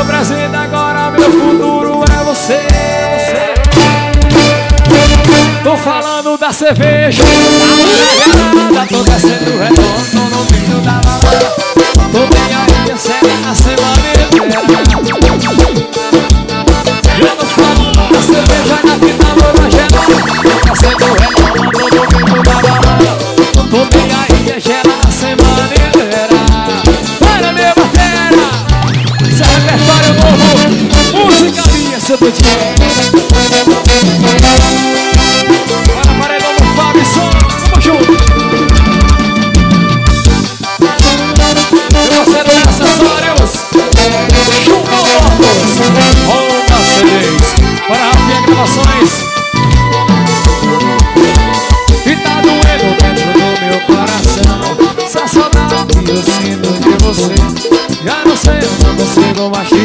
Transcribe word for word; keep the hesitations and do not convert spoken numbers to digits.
Meu presente agora, meu futuro é você. Tô falando da cerveja, da tô descendo redondo no meio da balada. Tô bem aí, a cena na semana inteira. Eu tô falando da cerveja, na final da gelada. Tô descendo redondo no meio da balada. Tô bem aí, a gela na semana inteira. Para minha bateria, esse é repertório novo, música minha, seu doidinho. Para Rafinha Gravações. E tá doendo dentro do meu coração essa saudade que eu sinto de você. Já não sei, eu não consigo mais te